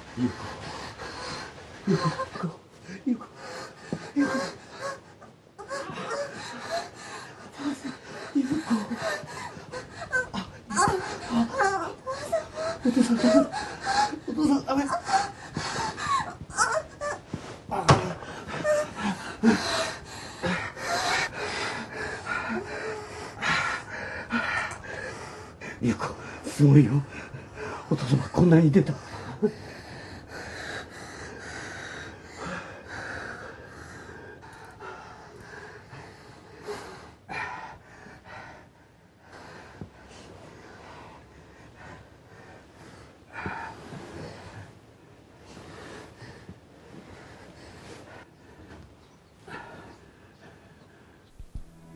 ゆうこ、ゆうこ、ゆうこ、ゆうこ、ゆうこ、お父さんダメだ、お父さんダメ。ゆうこ、すごいよ。お父様こんなに出た。